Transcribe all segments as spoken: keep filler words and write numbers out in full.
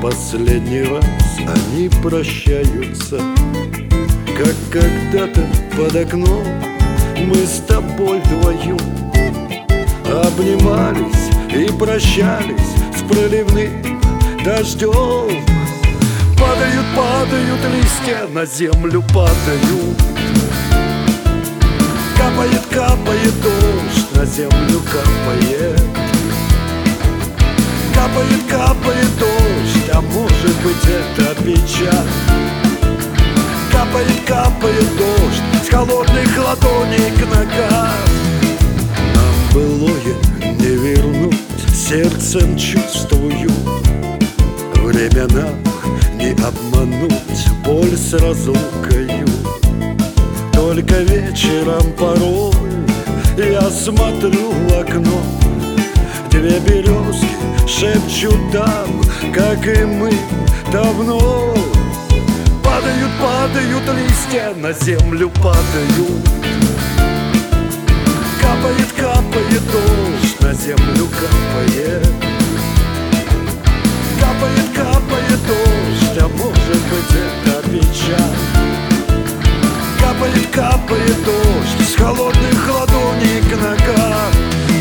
последний раз они прощаются. Как когда-то под окном мы с тобой вдвоем обнимались и прощались с проливным дождем. Падают, падают листья, на землю падают. Капает, капает дождь, на землю капает. Капает, капает дождь, а может быть это печаль. Капает, капает дождь с холодных ладоней к ногам. Нам былое не вернуть, сердцем чувствую. Время нам не обмануть, боль с разлукою. Только вечером порой я смотрю в окно. Две березки шепчут там, как и мы давно. Падают, падают листья, на землю падают. Капает, капает дождь, на землю капает. Капает, капает дождь, а может быть это печаль. Капает, капает дождь с холодных ладоней к ногам.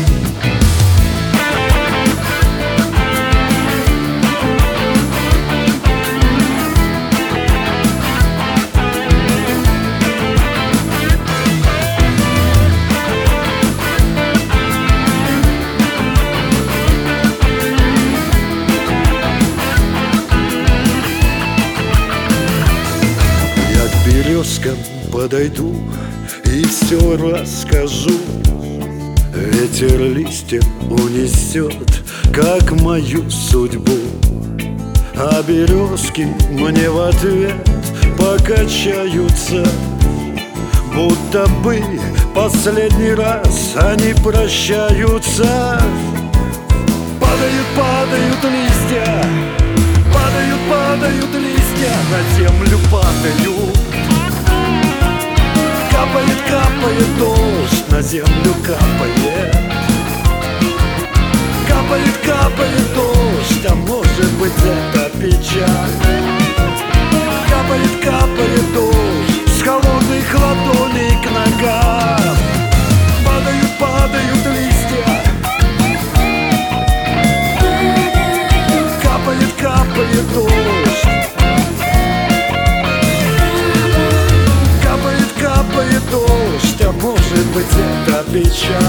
Березкам подойду и все расскажу. Ветер листья унесет, как мою судьбу. А березки мне в ответ покачаются, будто бы последний раз они прощаются. Падают, падают листья, падают, падают листья, на землю падают. Капает, капает дождь, на землю капает. Капает, капает дождь, а может быть это печаль. Капает, капает дождь с холодных ладоней к ногам. Падают, падают листья. Капает, капает дождь. Капает дождь, а может быть это печаль.